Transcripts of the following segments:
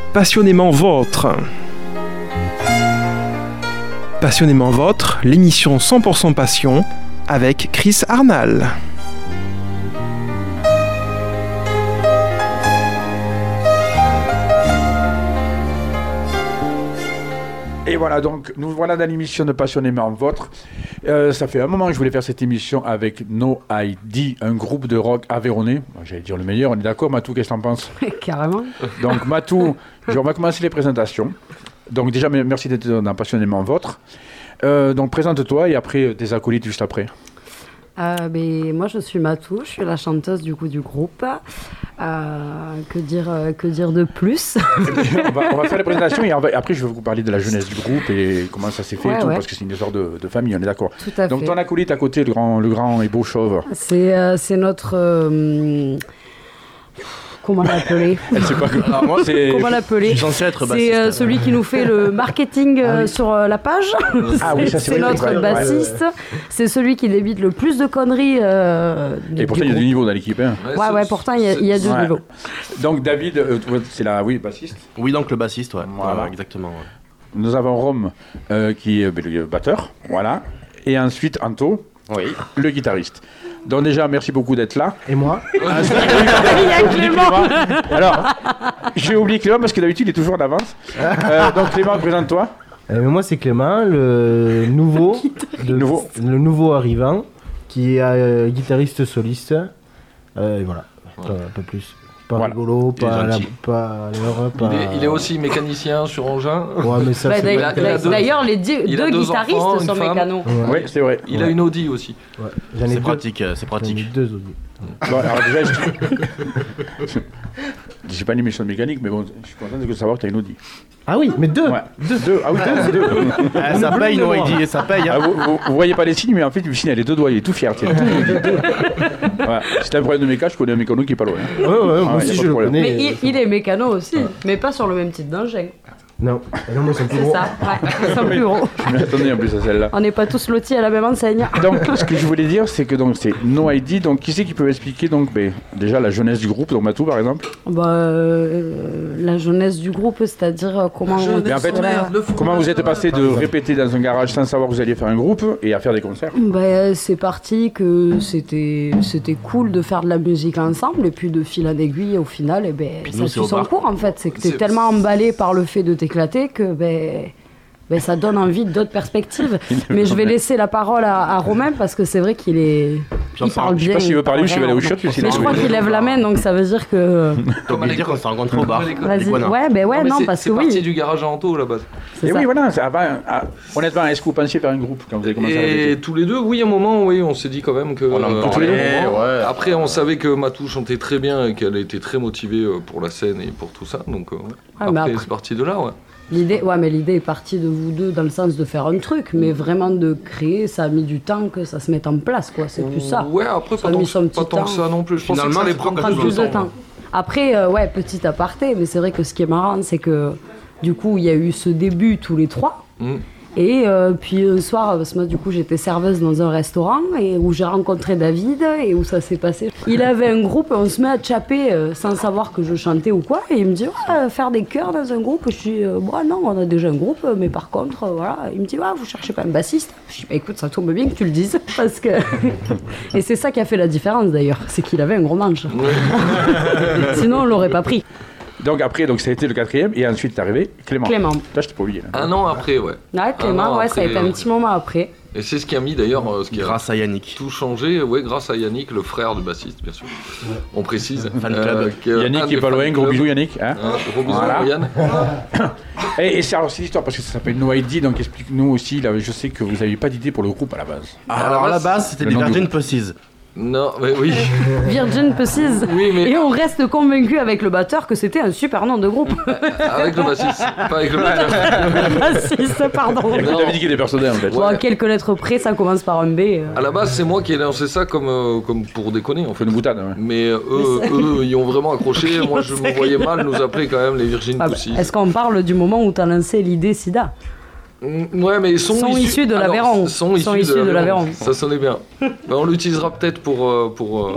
Passionnément Vôtre. Passionnément Vôtre, l'émission 100% passion avec Chris Arnal. Et voilà, donc nous voilà dans l'émission de Passionnément Vôtre. Ça fait un moment que je voulais faire cette émission avec No ID, un groupe de rock aveyronnais. J'allais dire le meilleur, on est d'accord, Matou, qu'est-ce que t'en penses? Carrément. Donc Matou, on va commencer les présentations. Donc déjà, merci d'être dans Passionnément Vôtre. Donc présente-toi et après tes acolytes juste après. Moi je suis Matou, je suis la chanteuse du groupe. Que dire de plus? on va faire les présentations et après je vais vous parler de la jeunesse du groupe et comment ça s'est fait et tout, parce que c'est une histoire de famille, on est d'accord. Tout à Donc fait. ton acolyte à côté, le grand et beau chauve. C'est notre... Comment l'appeler? Elle sait pas Alors moi, Comment l'appeler? je suis censé être bassiste. C'est celui qui nous fait le marketing sur la page. Ah oui, ça, c'est vrai, notre c'est vrai. bassiste. C'est celui qui débite le plus de conneries. Et pourtant il y a du niveau dans l'équipe. Hein. Ouais, pourtant il y a du Ouais. niveau. Donc David, c'est le bassiste. Oui, donc le bassiste, ouais. Voilà. Voilà, exactement. Ouais. Nous avons Rome qui est le batteur, voilà. Et ensuite Anto, Oui. le guitariste. Donc déjà, merci beaucoup d'être là. Et moi? Il y a Clément. Alors, j'ai oublié Clément parce que d'habitude il est toujours en avance. Donc Clément, présente-toi. Mais moi, c'est Clément, le nouveau, le nouveau arrivant, qui est guitariste soliste. Et voilà, pas plus. Pas Voilà. rigolo, Il est pas gentil. à l'heure, pas... Il est aussi mécanicien sur engin. Ouais, mais ça, c'est... D'ailleurs, les deux il a deux guitaristes enfants, sont une femme. mécanos. Ouais. Oui, c'est vrai. Il a une Audi aussi. Ouais. J'en ai C'est deux. pratique, c'est J'en ai pratique. deux aussi. Bon, alors déjà, j'ai pas une émission de mécanique, mais bon, je suis content de savoir que tu as une Audi. Ah oui, mais deux. Ouais. Deux. Ah oui, deux. Ah, ça paye, non, il dit, ça paye. Ah, Hein. vous voyez pas les signes, mais en fait, Lucien, elle a les deux doigts, il est tout fier. Tiens. Ouais. Si t'as un problème de méca, je connais un mécano qui est pas loin. Hein. Ouais, moi Ah ouais, aussi, y a pas je de le problème. connais. Mais il est mécano aussi, mais pas sur le même type d'engin. Non, moi, ils sont plus C'est gros. ça, ouais, ils sont plus gros. Je m'attendais en plus à celle-là. On n'est pas tous lotis à la même enseigne. Donc, ce que je voulais dire, c'est que donc c'est No ID. Donc, qui c'est qui peut expliquer donc déjà la jeunesse du groupe, donc Matou par exemple. La jeunesse du groupe, c'est-à-dire comment... Mais en fait, comment vous êtes passé de répéter dans un garage sans savoir que vous alliez faire un groupe et à faire des concerts? C'est parti que c'était cool de faire de la musique ensemble et puis de fil en aiguille au final Puis ça nous, suit c'est au son bar. cours en fait, c'est que t'es C'est- tellement emballé par le fait de t'éclater que ça donne envie d'autres perspectives. Mais je vais laisser la parole à Romain parce que c'est vrai qu'il parle Je sais bien. pas s'il veut parler ou s'il va aller au shot. Mais je crois qu'il lève la main donc ça veut dire que... T'as oublié de dire qu'on s'est rencontrés au bar. Vas-y, Iguana. ouais, non, parce que C'est parti oui, du garage à Anto à la base. c'est Et ça. oui, voilà. Honnêtement, est-ce que vous pensiez faire un groupe quand vous avez commencé à Et répéter? tous les deux, oui, à un moment, oui, on s'est dit quand même que. On en tous les deux, parlait, ouais. Après, on savait que Matou chantait très bien et qu'elle était très motivée pour la scène et pour tout ça. Donc, ouais. Ah, mais après, après- c'est parti de là, ouais. L'idée est partie de vous deux dans le sens de faire un truc, mais vraiment de créer, ça a mis du temps que ça se mette en place, quoi. C'est plus ça. Ouais, après, Ça a mis son petit pas tant temps. que ça non plus. Je pensais que Finalement, ça allait c'est prendre pas Prendre plus plus de longtemps, temps. Après, petit aparté, mais c'est vrai que ce qui est marrant, c'est que du coup, il y a eu ce début tous les trois. Et puis un soir, parce que moi du coup j'étais serveuse dans un restaurant et où j'ai rencontré David et où ça s'est passé. Il avait un groupe et on se met à tchapper sans savoir que je chantais ou quoi. Et il me dit faire des chœurs dans un groupe. Je dis non, on a déjà un groupe, mais par contre voilà. Il me dit vous cherchez pas un bassiste? Je dis écoute, ça tombe bien que tu le dises parce que et c'est ça qui a fait la différence d'ailleurs, c'est qu'il avait un gros manche. Sinon on l'aurait pas pris. Donc après, ça a été le quatrième et ensuite est arrivé Clément. Clément. Là, je t'ai pas oublié. Là. Un an après, ouais. Ouais, Clément, an ça a été après, un petit moment après. Et c'est ce qui a mis d'ailleurs, ce qui a Grâce à Yannick. tout changé, ouais, grâce à Yannick, le frère du bassiste, bien sûr. On précise. Fan club. Yannick qui est pas loin, gros bisous Yannick. Hein. Gros bisous, Voilà. Yann. Et c'est alors c'est l'histoire parce que ça s'appelle No ID, donc explique-nous aussi. Là, je sais que vous n'aviez pas d'idée pour le groupe à la base. Alors à la base, c'était Le des nom du Virgin groupe. Pussies. Non, mais oui. Virgin Pussies. Oui, mais Et on reste convaincu avec le batteur que c'était un super nom de groupe. avec le bassiste, pas avec le batteur. Bassiste, pardon. Il y a que Non. David qui est des personnages en fait. Bon, à quelques lettres près, ça commence par un B. À la base, c'est moi qui ai lancé ça comme pour déconner, en On fait fait. une boutade. Ouais. Mais eux, ils ont vraiment accroché. Moi, je me voyais mal nous appeler quand même les Virgin Ah bah, Pussies. est-ce qu'on parle du moment où t'as lancé l'idée SIDA? Ouais, mais Sont issus de l'Aveyron. Sont Sont issus issus de l'Aveyron. Ça sonnait bien. Bah, on l'utilisera peut-être pour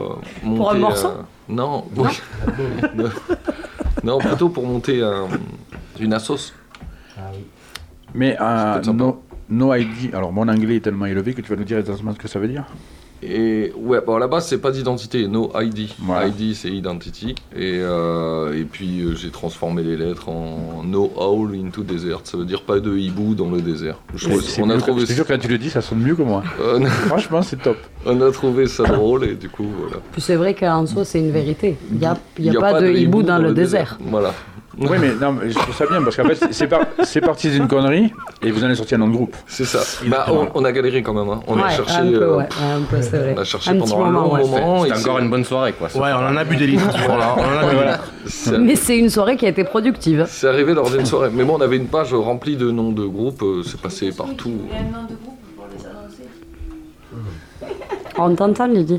monter, un morceau non, oui. Non, plutôt pour monter une assos. Mais no ID, alors mon anglais est tellement élevé que tu vas nous dire exactement ce que ça veut dire. Et ouais, bon, à la base, c'est pas d'identité, no ID. Voilà. ID, c'est identity. Et puis, j'ai transformé les lettres en no owl into desert. Ça veut dire pas de hibou dans le désert. C'est sûr que quand tu le dis, ça sonne mieux que moi. Franchement, c'est top. On a trouvé ça drôle et du coup, voilà. Puis c'est vrai qu'en soi, c'est une vérité. Il n'y a pas de hibou dans le désert. Voilà. Oui, mais non, je trouve ça bien parce qu'en fait, c'est parti d'une connerie et vous en avez sorti un nom de groupe. C'est ça. On a galéré quand même. Hein. On a cherché. Un peu, c'est vrai. On a cherché pendant un long moment. C'était encore une bonne soirée, quoi. Ouais, on en a bu des litres. Mais c'est une soirée qui a été productive. C'est arrivé lors d'une soirée. Mais bon, on avait une page remplie de noms de groupes. C'est passé partout. Il y a un nom de groupe pour les annoncer. On t'entend, Lydie.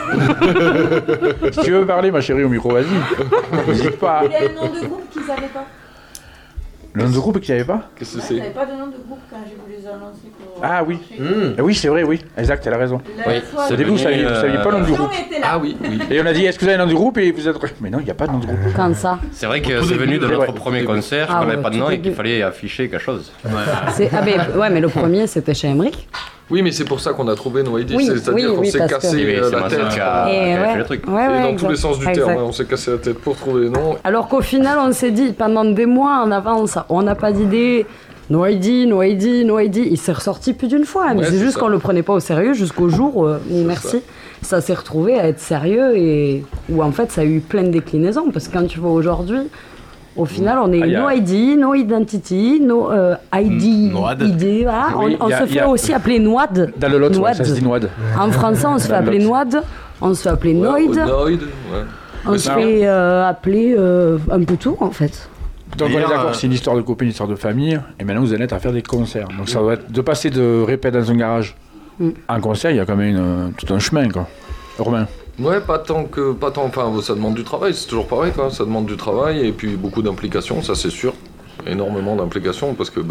Si tu veux parler, ma chérie, au micro, vas-y. N'hésite pas. Il y a un nom de groupe qu'ils n'avaient pas. Le nom de groupe qu'ils n'avaient pas? Qu'est-ce que Ils c'est? n'avaient pas de nom de groupe quand j'ai voulu les annoncer. Ah oui. Oui, c'est vrai, oui. Exact, elle a raison. Au début, vous saviez pas le nom du groupe. Ah oui. Et on a dit, est-ce que vous avez le nom du groupe? Et vous êtes. Mais non, il n'y a pas de nom de groupe. Quand ça? C'est vrai que c'est venu de notre premier concert, Ah qu'on n'avait ouais, pas de tout nom et début. qu'il fallait afficher quelque chose. Mais le premier, c'était chez Emmerich. Oui, mais c'est pour ça qu'on a trouvé No ID. Oui, C'est-à-dire qu'on s'est parce que- cassé C'est la ma tête. sœur qui a fait le truc. Et dans tous les sens du terme, on s'est cassé la tête pour trouver les noms. Alors qu'au final, on s'est dit, pendant des mois en avance, on n'a pas d'idée. No ID, no ID, no ID. Il s'est ressorti plus d'une fois, mais Ouais, c'est c'est juste ça. qu'on le prenait pas au sérieux jusqu'au jour où, merci, ça s'est retrouvé à être sérieux et où en fait ça a eu plein de déclinaisons. Parce que quand tu vois aujourd'hui, au final, on est no ID, no identity, no ID, Noad. ID, voilà. Oui, on se fait aussi appeler Noad. Dans le lot, ouais, Noad. ça se dit Noad. En français, on se fait Dans le appeler lot. Noad, on se fait appeler Noid, Noid, ouais. on Mais se ça- fait appeler un peu tout en fait. Donc on est D'ailleurs, d'accord, c'est une histoire de copains, une histoire de famille. Et maintenant, vous allez être à faire des concerts. Donc ça doit être de passer de répète dans un garage à un concert, il y a quand même tout un chemin, quoi. Romain. Ouais, pas tant, enfin, ça demande du travail, c'est toujours pareil, quoi. Ça demande du travail et puis beaucoup d'implication, ça c'est sûr. Énormément d'implication parce que,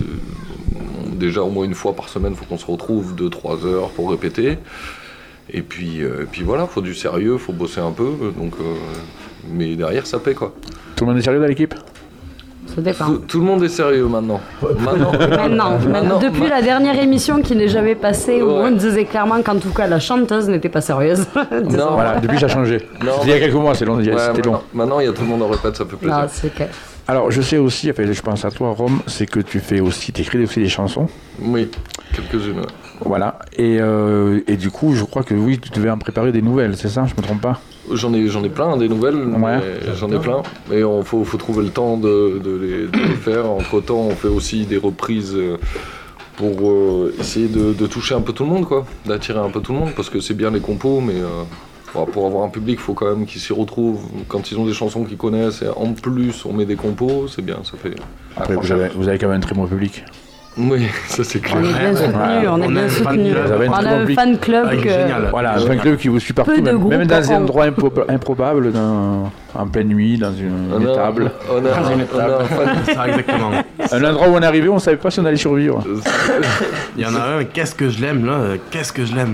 déjà au moins une fois par semaine, il faut qu'on se retrouve 2-3 heures pour répéter. Et puis voilà, faut du sérieux, faut bosser un peu, donc, mais derrière ça paie, quoi. Tout le monde est sérieux dans l'équipe? Ça dépend. Tout le monde est sérieux maintenant. Maintenant, depuis la dernière émission qui n'est jamais passée, où on disait clairement qu'en tout cas la chanteuse n'était pas sérieuse. Non, Voilà, depuis ça a changé. Non, C'était il y a quelques mois, c'était long. Maintenant, il y a tout le monde en répète, ça fait plaisir. Non, c'est que... Alors, je sais aussi, enfin, je pense à toi, Rome, c'est que tu écris aussi des chansons. Oui, quelques-unes. Ouais. Voilà. Et du coup, je crois que oui, tu devais en préparer des nouvelles, c'est ça? Je me trompe pas? J'en ai plein, des nouvelles, mais j'en ai plein. Mais il faut trouver le temps de les faire. Entre-temps, on fait aussi des reprises pour essayer de toucher un peu tout le monde, quoi. D'attirer un peu tout le monde, parce que c'est bien les compos, mais pour avoir un public, il faut quand même qu'ils s'y retrouvent. Quand ils ont des chansons qu'ils connaissent, et en plus on met des compos, c'est bien, ça fait... Après, vous avez quand même un très bon public. Oui, ça c'est clair. On est bien soutenus, on est bien soutenus. On a un fan club que... Voilà, un fan club qui vous suit partout, Peu de groupes même dans un en- endroit improbable, en pleine nuit, dans une étable. On a un fan... Ça, exactement. Un endroit où on est arrivé, on savait pas si on allait survivre. Il y en a un, qu'est-ce que je l'aime là, qu'est-ce que je l'aime.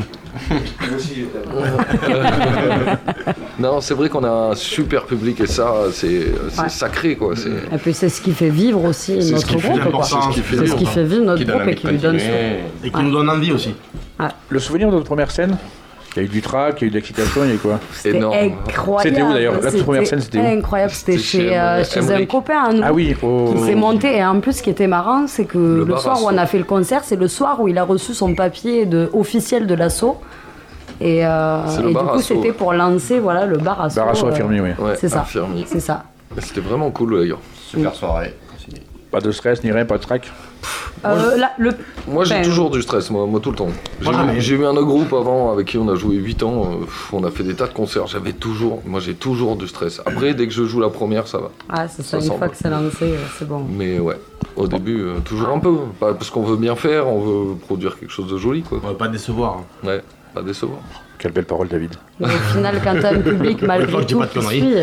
Non, c'est vrai qu'on a un super public et ça, c'est Ouais. sacré, quoi. Et puis c'est ce qui fait vivre aussi ce notre qui fait groupe. quoi. l'importance, C'est ce qui fait vivre notre Qui donne groupe et envie qui de lui donne continuer. Et qui nous donne envie aussi. Le souvenir de votre première scène? Il y a eu du trac, il y a eu de l'excitation, il y a eu quoi? C'était énorme. incroyable. C'était où, d'ailleurs? La toute première scène, c'était où? Incroyable, c'était chez un Emmerich. copain à nous. Ah oui, Qui s'est monté, et en plus ce qui était marrant, c'est que le bar soir où on Asso. a fait le concert, c'est le soir où il a reçu son papier officiel de l'assaut. Et, C'est le et du bar coup, Asso. c'était pour lancer le bar Asso. Bar Asso infirmier, oui. Ouais, C'est ça. infirmier. C'est ça. C'était vraiment cool, d'ailleurs. Super soirée. Pas de stress, ni rien, pas de trac. Moi, j'ai Ben, toujours du stress, moi tout le temps. J'ai eu un autre groupe avant avec qui on a joué 8 ans. On a fait des tas de concerts. J'ai toujours du stress. Après, dès que je joue la première, ça va. Ah, c'est ça, Ça une sent fois bon. que c'est lancé, c'est bon. Mais ouais, au début, toujours un peu. Parce qu'on veut bien faire, on veut produire quelque chose de joli, quoi. On va pas décevoir. Ouais, pas décevoir. Quelle belle parole, David. Mais au final, quand t'as un public Une fois malgré que je dis tout pas de qui conneries. suit,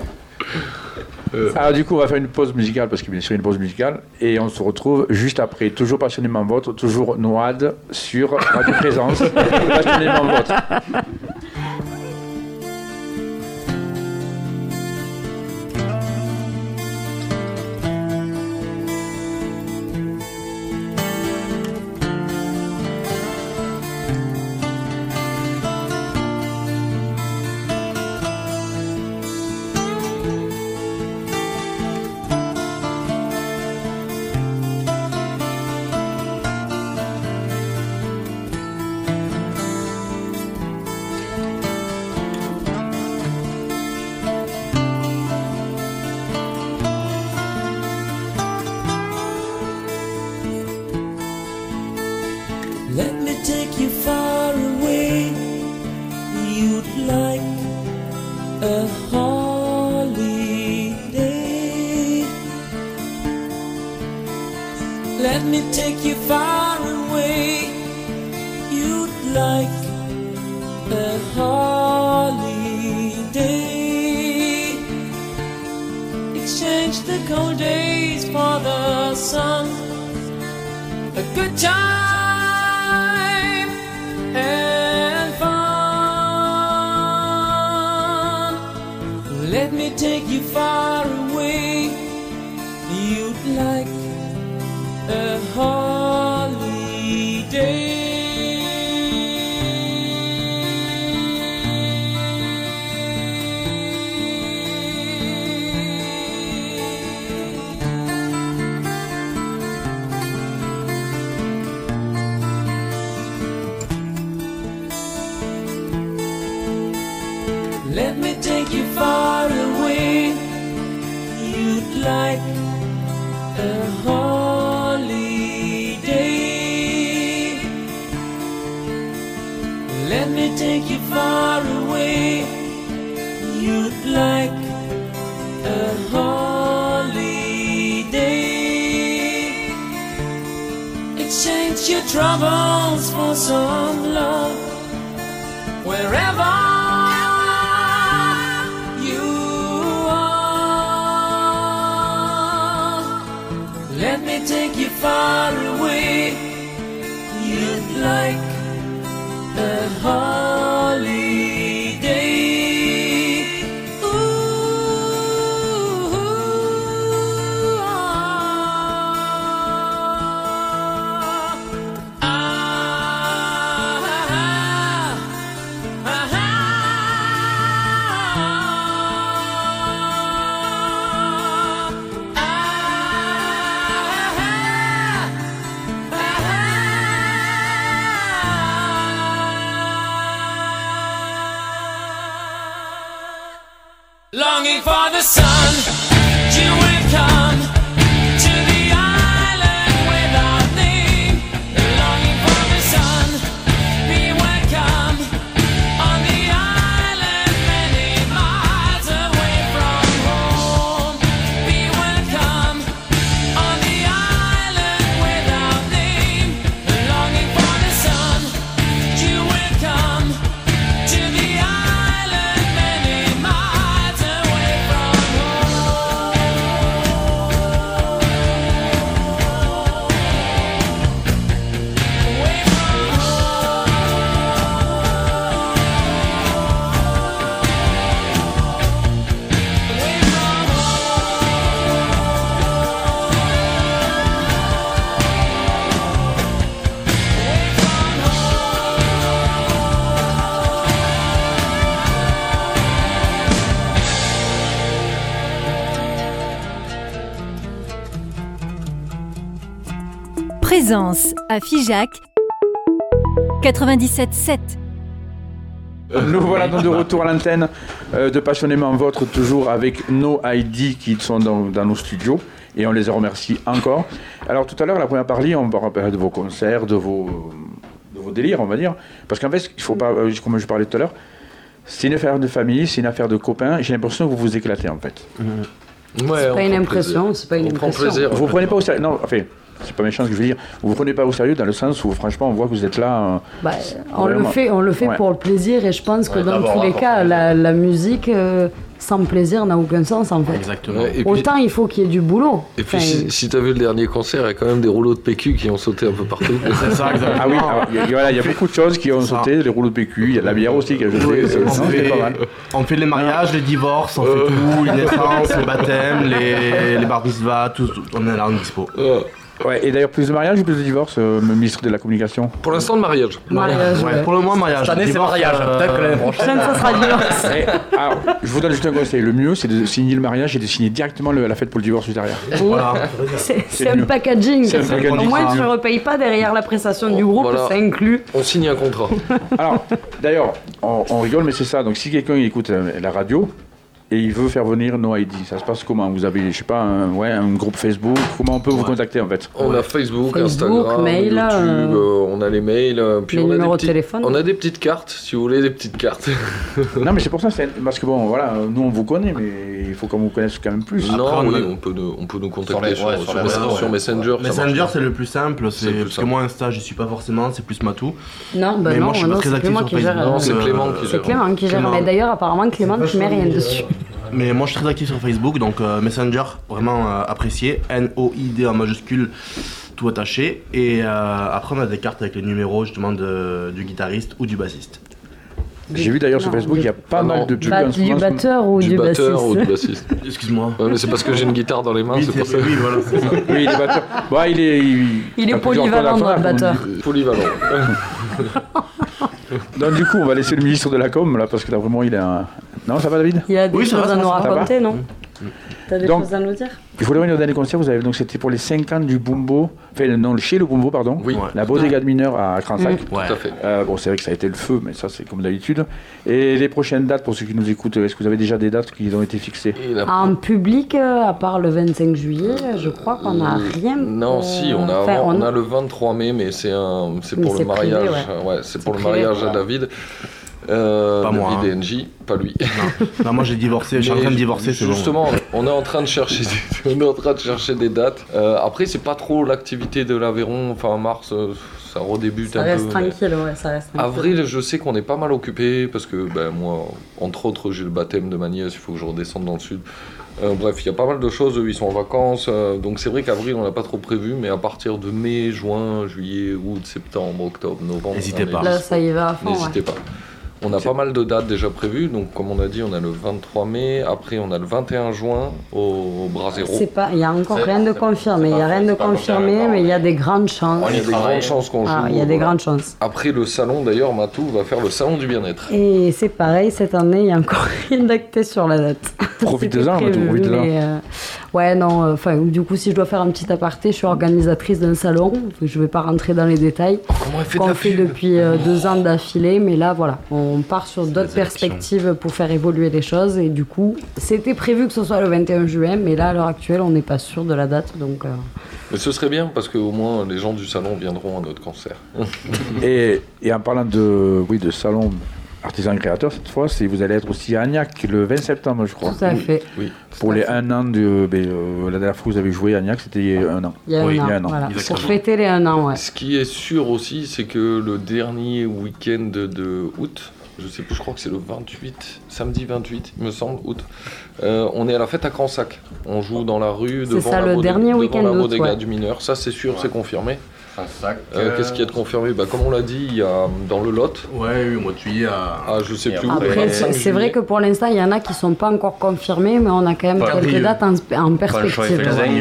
Alors du coup, on va faire une pause musicale, parce qu'il bien sûr une pause musicale, et on se retrouve juste après, toujours passionnément vôtre, toujours Noad, sur Radio Présence, passionnément vôtre. a holiday. Let me take you far away. You'd like a holiday. Exchange the cold days for the sun. A good time and fun. Let me take you far away. You'd like a holiday. Let me take you far away. You'd like a holiday. Let me take you far away. You'd like a holiday. Exchange your troubles for some love. Wherever let me take you far away. You'd like a holiday. Ooh, longing for the sun, you will come to the island without name. Longing for the sun, be welcome on the island many miles away from home. Be welcome on the island without name. Longing for the sun, you will come to the island many miles away from home. Away from Présence à Figeac 97.7. Nous voilà donc de retour à l'antenne de Passionnément Vôtre, toujours avec No ID qui sont dans nos studios et on les remercie encore. Alors tout à l'heure, la première partie, on va parler de vos concerts, de vos délires, on va dire. Parce qu'en fait, il faut pas, comme je parlais tout à l'heure, c'est une affaire de famille, c'est une affaire de copains. J'ai l'impression que vous vous éclatez en fait. Ouais, C'est pas une impression, c'est pas une impression. Vous prenez pas au sérieux. Non, enfin, c'est pas méchant ce que je veux dire. Vous ne prenez pas au sérieux dans le sens où franchement on voit que vous êtes là. On le fait Ouais. pour le plaisir et je pense que dans tous les cas, la musique sans plaisir n'a aucun sens en fait. Exactement. Ouais, et puis- Autant il faut qu'il y ait du boulot. Et puis si t'as vu le dernier concert, il y a quand même des rouleaux de PQ qui ont sauté un peu partout. C'est ça, exactement. Ah oui, il y a beaucoup de choses qui ont sauté, les rouleaux de PQ, il y a de la bière aussi qui a jeté. C'est pas mal. On fait les mariages, les divorces, on fait tout, les naissances, les baptêmes, les bar mitzvahs, tout, on est là en dispo. Ouais, et d'ailleurs, plus de mariage ou plus de divorce, ministre de la Communication? Pour l'instant, le mariage. Ouais, pour le moment, mariage. Cette année, c'est Divorce, mariage. Peut-être que l'année prochaine. Ça sera divorce. Alors, je vous donne juste un conseil. Le mieux, c'est de signer le mariage et de signer directement la fête pour le divorce derrière. Voilà. C'est un packaging. C'est un packaging. Au moins tu ne repayes pas derrière la prestation du groupe, Voilà. ça inclut. On signe un contrat. Alors, d'ailleurs, on rigole, mais c'est ça. Donc, si quelqu'un écoute la radio et il veut faire venir No ID. Ça se passe comment? Vous avez, je sais pas, un groupe Facebook? Comment on peut vous contacter en fait? On a Facebook, Instagram, mail, YouTube, on a les mails, puis les on a numéros de téléphone. On a des petites cartes, si vous voulez des petites cartes. Non mais c'est pour ça, parce que bon, voilà, nous on vous connaît, mais il faut qu'on vous connaisse quand même plus. Non, Après, on peut nous contacter sur Messenger. Messenger, c'est le plus simple, parce que simple. moi Insta, j'y suis pas forcément, c'est plus Matou. Non, Mais moi, je suis pas très c'est actif moi sur qui gère. Facebook. Non, c'est Clément qui gère. C'est Clément qui gère. Clément. Mais d'ailleurs, apparemment, Clément, tu mets rien dessus. Mais moi, je suis très actif sur Facebook, donc Messenger, vraiment apprécié. NOID en majuscule, tout attaché. Et après, on a des cartes avec les numéros justement du guitariste ou du bassiste. J'ai vu d'ailleurs sur Facebook, il y a pas mal de pubs. Du batteur ou du bassiste. Excuse-moi. Ouais, mais c'est parce que j'ai une guitare dans les mains, Oui, c'est pour ça. oui, voilà, c'est ça. Oui, les batteurs. Bon, il est polyvalent, notre batteur. Polyvalent. Donc du coup, on va laisser le ministre de la com là, parce que là vraiment il a. Non, ça va David? Il y a des Oui, ça choses va, à nous ça va. raconter, non? T'as des Donc, choses à nous dire? Il faut revenir au dernier concert, donc c'était pour les 5 ans du Bumbo, enfin non, chez le Bumbo, pardon, Oui. la bodega de mineurs à Cransac. Ouais. Tout à fait. Bon, c'est vrai que ça a été le feu, mais ça c'est comme d'habitude. Et les prochaines dates, pour ceux qui nous écoutent, est-ce que vous avez déjà des dates qui ont été fixées? En public, à part le 25 juillet, je crois qu'on n'a rien. Non, si, on a le 23 mai, mais c'est pour le mariage. Privé, ouais, c'est pour le mariage à David. Pas moi. David et NJ, pas lui. Non, moi j'ai divorcé, je suis en train de divorcer, c'est bon. Justement, on est en train de chercher des dates. Après, c'est pas trop l'activité de l'Aveyron. Enfin, mars, ça redébute un peu. Ça reste tranquille, ouais, ça reste tranquille. Avril, je sais qu'on est pas mal occupé parce que moi, entre autres, j'ai le baptême de ma nièce, il faut que je redescende dans le sud. Bref, il y a pas mal de choses, eux, ils sont en vacances, donc c'est vrai qu'avril, on n'a pas trop prévu, mais à partir de mai, juin, juillet, août, septembre, octobre, novembre... N'hésitez pas. Là, ça y va à fond, N'hésitez pas. On a pas mal de dates déjà prévues, donc comme on a dit, on a le 23 mai, après on a le 21 juin au Brasero. Il n'y a encore rien de confirmé, il n'y a rien de confirmé, mais il y a des grandes chances. Il y a des grandes chances qu'on joue. Il y a des grandes chances. Après le salon, d'ailleurs, Matou va faire le salon du bien-être. Et c'est pareil, cette année, il n'y a encore rien d'acté sur la date. Profitez-en, Matou, profitez-en. Ouais, non, du coup, si je dois faire un petit aparté, je suis organisatrice d'un salon, je ne vais pas rentrer dans les détails. Comment elle fait de la fait pub depuis 2 ans d'affilée, mais là, voilà, on part sur d'autres perspectives pour faire évoluer les choses, et du coup, c'était prévu que ce soit le 21 juin, mais là, à l'heure actuelle, on n'est pas sûr de la date, donc... Mais ce serait bien, parce qu'au moins, les gens du salon viendront à notre concert. Et en parlant de salon artisan créateur, cette fois, vous allez être aussi à Agnac le 20 septembre, je crois. Tout à fait. Oui. Pour les 1 an de... la dernière fois que vous avez joué à Agnac, c'était il y a 1 an. Il y a un an, voilà. Pour fêter les 1 an, ouais. Ce qui est sûr aussi, c'est que le dernier week-end de août, je crois que c'est le 28, samedi 28, il me semble, août, on est à la fête à Cransac. On joue dans la rue devant la bodega du mineur. Ça, c'est sûr, c'est confirmé. Qu'est-ce qu'il y a de confirmé? Comme on l'a dit, il y a dans le Lot. Ouais, au mois de juillet. Je sais plus où. Après, c'est vrai que pour l'instant, il y en a qui ne sont pas encore confirmés, mais on a quand même quelques dates en perspective.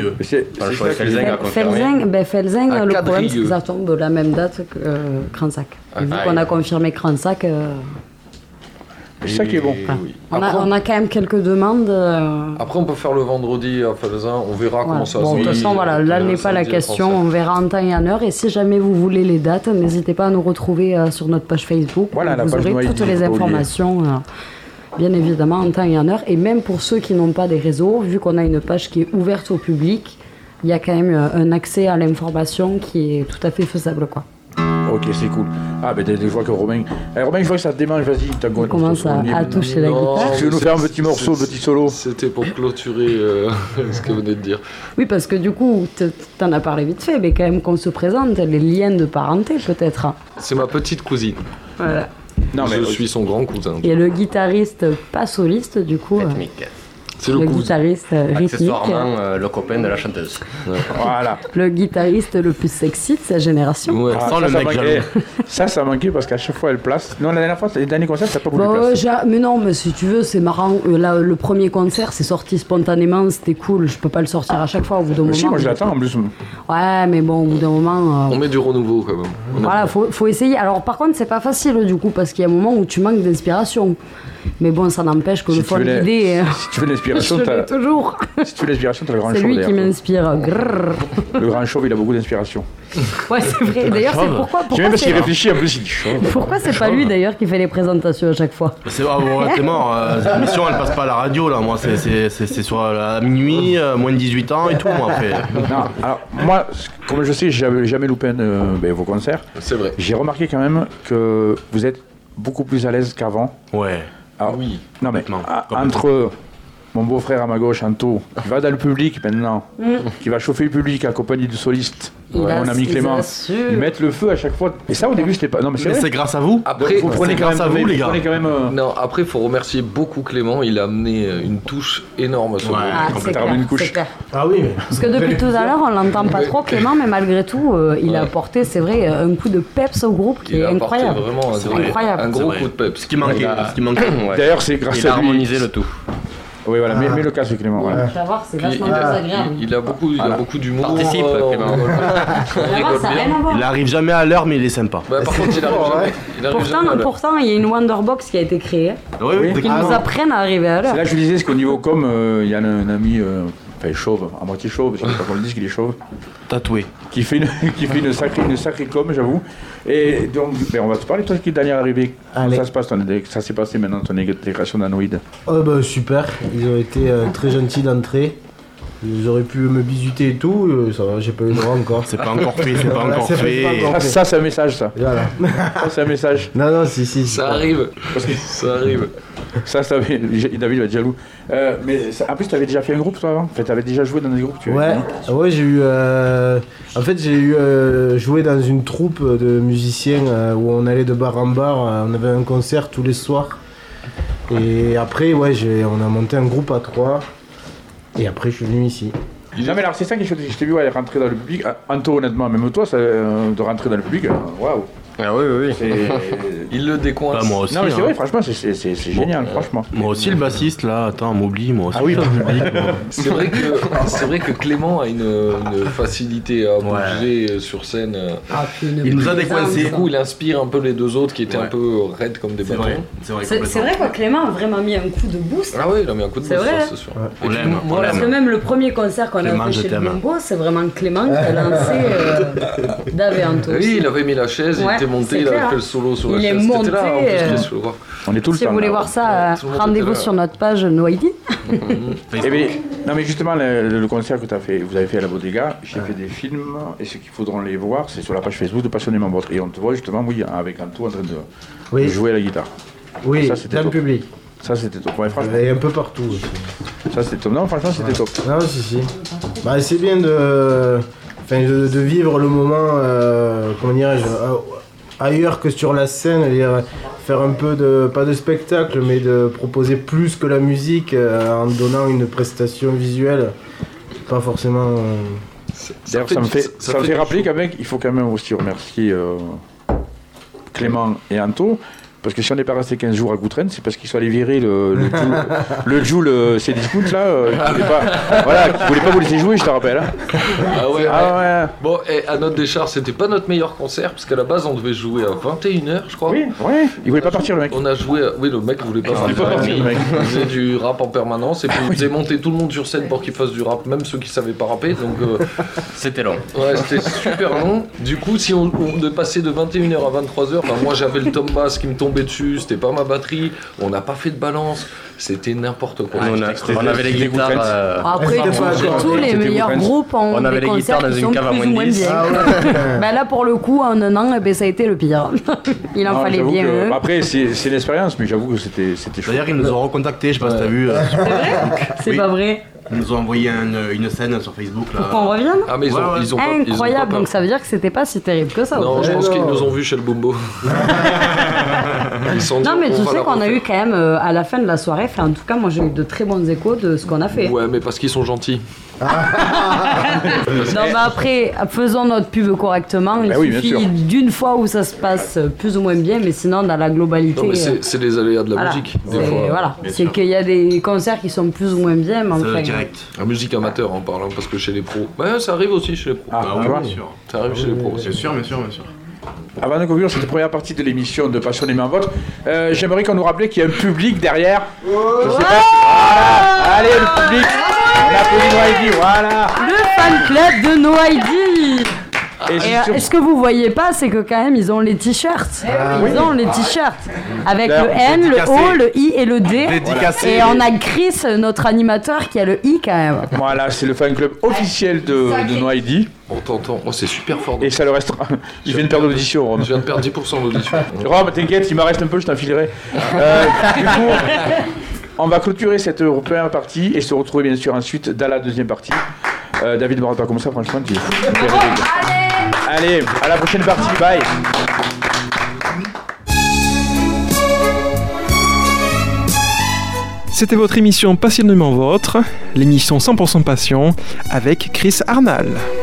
Felzing, le problème, c'est que ça tombe la même date que Cransac. Vu qu'on a confirmé Cransac. C'est ça qui est bon. Oui. On a quand même quelques demandes. Après, on peut faire le vendredi à Felzin, on verra comment ça se passe. De toute façon, là n'est pas la question, on verra en temps et en heure. Et si jamais vous voulez les dates, n'hésitez pas à nous retrouver sur notre page Facebook. Vous aurez toutes les informations, bien évidemment, en temps et en heure. Et même pour ceux qui n'ont pas des réseaux, vu qu'on a une page qui est ouverte au public, il y a quand même un accès à l'information qui est tout à fait faisable, quoi. Ok, c'est cool. Je vois que Romain, je vois que ça démarre, vas-y. Il commence à toucher la guitare. Tu veux nous faire un petit morceau, petit solo? C'était pour clôturer ce que vous venez de dire. Oui, parce que du coup, t'en as parlé vite fait, mais quand même qu'on se présente, les liens de parenté peut-être. C'est ma petite cousine. Voilà. Je suis son grand cousin. Et le guitariste, pas soliste, du coup. C'est le guitariste rythmique. Accessoirement, le copain de la chanteuse. Voilà. Le guitariste le plus sexy de sa génération. Ouais, ça manquait parce qu'à chaque fois elle place. Non, la dernière fois, les derniers concerts, ça n'a pas voulu placer. Mais non, mais si tu veux, c'est marrant. Là, le premier concert, c'est sorti spontanément, c'était cool. Je peux pas le sortir à chaque fois au bout d'un moment. Si, moi je l'attends en plus. Ouais, mais bon, au bout d'un moment. On met du renouveau quand même. Voilà, faut essayer. Alors par contre, c'est pas facile du coup, parce qu'il y a un moment où tu manques d'inspiration. Mais bon, ça n'empêche que le fond de l'idée. Si tu veux l'inspiration, je l'ai toujours. Si tu veux l'inspiration, t'as le grand chauve. C'est lui qui m'inspire. Grrr. Le grand chauve, il a beaucoup d'inspiration. Ouais, c'est vrai. D'ailleurs, c'est pourquoi. Même parce qu'il réfléchit en plus, il dit chauve. Pourquoi c'est pas lui d'ailleurs qui fait les présentations à chaque fois? C'est mort. Cette émission, elle passe pas à la radio là. Moi, c'est sur à minuit, moins de 18 ans et tout. Moi, après. Non, alors moi, comme je sais, j'ai jamais loupé vos concerts. C'est vrai. J'ai remarqué quand même que vous êtes beaucoup plus à l'aise qu'avant. Ouais. Alors, oui. Non mais entre mon beau-frère à ma gauche, Anto, qui va dans le public maintenant, qui va chauffer le public accompagné du soliste, mon ami Clément, ils mettent le feu à chaque fois. Et ça, au début, c'était pas. Non, mais c'est grâce à vous. Après, vous prenez quand même à vous, les gars. Non, après, il faut remercier beaucoup Clément. Il a amené une touche énorme sur c'est clair, une couche. Ah oui. Parce que depuis tout à l'heure, on l'entend pas trop, Clément, mais malgré tout, il a apporté, c'est vrai, un coup de peps au groupe qui est incroyable. Vraiment un gros coup de peps. Ce qui manquait. D'ailleurs, c'est grâce il a à lui. harmonisé le tout. Oui, voilà, mets le casque, Clément. Ouais. Tu vas voir, c'est vachement désagréable. Il a beaucoup d'humour. Participe, Clément. Il arrive jamais à l'heure, mais il est sympa. Par contre, il arrive jamais. Pourtant, il y a une Wonderbox qui a été créée. Oui. Qui nous apprennent à arriver à l'heure. C'est là que je disais, c'est qu'au niveau com, il y a un ami, chauve, à moitié chauve, je sais pas qu'on le dise qu'il est chauve. Tatoué. Qui fait une sacrée com, j'avoue. Et donc, on va te parler, toi qui es dernier arrivé. Comment ça se passe, ça s'est passé maintenant, ton intégration d'Anoïde? Super, ils ont été très gentils d'entrée. Ils auraient pu me bisuter et tout, ça va, j'ai pas eu le droit encore. C'est pas encore fait, c'est pas encore fait. Ça, c'est un message, ça. Voilà. Ça, c'est un message. Non, si. Ça arrive. Parce que ça arrive. Ça, David va être jaloux. Mais en plus, tu avais déjà fait un groupe, toi, avant? Enfin, tu avais déjà joué dans des groupes, Ouais, j'ai eu. En fait, j'ai eu joué dans une troupe de musiciens où on allait de bar en bar. On avait un concert tous les soirs. Et après, on a monté un groupe à 3. Et après, je suis venu ici. Non, mais alors, c'est ça que je t'ai vu rentrer dans le public. Anto, honnêtement, même toi, de rentrer dans le public, waouh! Ah oui. Il le décoince. Moi aussi. Non, mais c'est vrai, franchement, c'est génial, franchement. Moi aussi, le bassiste, là, attends, m'oublie, moi aussi. Ah oui, c'est vrai que Clément a une facilité à bouger sur scène. Il nous a décoincé. Du coup, il inspire un peu les deux autres qui étaient un peu raides comme des bâtons. C'est vrai que Clément a vraiment mis un coup de boost. Ah oui, il a mis un coup de boost, c'est sûr. On l'aime. Parce que même le premier concert qu'on a fait chez le Bumbo, c'est vraiment Clément qui a lancé Dave et Anto. Oui, il avait mis la chaise, il était monté, il avait fait le solo sur la chaise. Il est monté. Là, on est tout le temps. Si vous voulez voir ça, rendez-vous sur notre page No ID. Non, mais justement, le concert que vous avez fait à la Bodega, j'ai fait des films, et ceux qui faudront les voir, c'est sur la page Facebook de Passionnément Votre. Et on te voit justement, avec Anto en train de jouer à la guitare. Oui, dans le public. Ça, c'était top. Ouais, franchement. Et un peu partout aussi. Ça, c'était top. Non, franchement, c'était top. Non, si. C'est bien de vivre le moment, comment dirais-je, ailleurs que sur la scène, faire un peu pas de spectacle, mais de proposer plus que la musique en donnant une prestation visuelle. Pas forcément. D'ailleurs, ça me fait rappeler quand même qu'il faut quand même aussi remercier Clément et Anto. Parce que si on n'est pas resté 15 jours à Goutren, c'est parce qu'ils sont allés virer le Joule Cdiscount là, qui voulait pas vous laisser jouer, je te rappelle. Hein. Ah ouais. Bon, et à notre décharge, c'était pas notre meilleur concert, parce qu'à la base, on devait jouer à 21h, je crois. Oui, il voulait pas partir, le mec. On a joué, le mec voulait pas partir. Il faisait du rap en permanence, et puis il faisait monter tout le monde sur scène pour qu'il fasse du rap, même ceux qui savaient pas rapper, donc. C'était long. Ouais, c'était super long. Du coup, si on de passer de 21h à 23h, moi j'avais le tom bass qui me tombait dessus, c'était pas ma batterie, on n'a pas fait de balance, c'était n'importe quoi. On avait les guitares. Après, tous les meilleurs groupes ont avait des les concerts guitares dans qui une sont cave à plus moins ou de moins 10. bien. Là, pour le coup, en un an, ça a été le pire. Il en fallait bien. Après, c'est l'expérience, mais j'avoue que c'était chaud. D'ailleurs, ils nous ont recontactés, je sais pas si t'as vu. C'est vrai? C'est pas vrai. Ils nous ont envoyé une scène sur Facebook là. Pour qu'on revienne? Ah mais ils ont incroyable, donc ça veut dire que c'était pas si terrible que ça. Non, je pense qu'ils nous ont vus chez le Bumbo. Non mais tu sais qu'on a eu quand même à la fin de la soirée, en tout cas moi j'ai eu de très bons échos de ce qu'on a fait. Ouais mais parce qu'ils sont gentils. Non mais après, faisons notre pub correctement, il suffit d'une fois où ça se passe plus ou moins bien, mais sinon dans la globalité... Non mais c'est les aléas de la musique, des fois. Voilà, c'est qu'il y a des concerts qui sont plus ou moins bien, mais enfin... La musique amateur en parlant, parce que chez les pros... Ouais, ça arrive aussi chez les pros. Ah oui, bien sûr. Ça arrive chez les pros aussi. Bien sûr. Avant de conclure cette première partie de l'émission de Passionnément Vôtre, j'aimerais qu'on nous rappelle qu'il y a un public derrière. Je sais pas. Voilà. Allez, le public. On applaudit No ID, voilà. Le fan club de No ID. Et ce que vous voyez pas, c'est que quand même ils ont les t-shirts. Ils ont les t-shirts avec le N, le O, le I et le D. Et on a Chris, notre animateur, qui a le I quand même. Voilà, c'est le fan club officiel de No ID. On t'entend, c'est super fort. Et ça le restera. Je viens de perdre l'audition, Rome. Je viens de perdre 10% d'audition. Rome, t'inquiète, il m'en reste un peu, je t'enfilerai. Du coup, on va clôturer cette première partie et se retrouver bien sûr ensuite dans la deuxième partie. David ne me rend pas comme ça, franchement, tu es fou. Allez, à la prochaine partie, bye. C'était votre émission Passionnément Vôtre, l'émission 100% Passion avec Chris Arnal.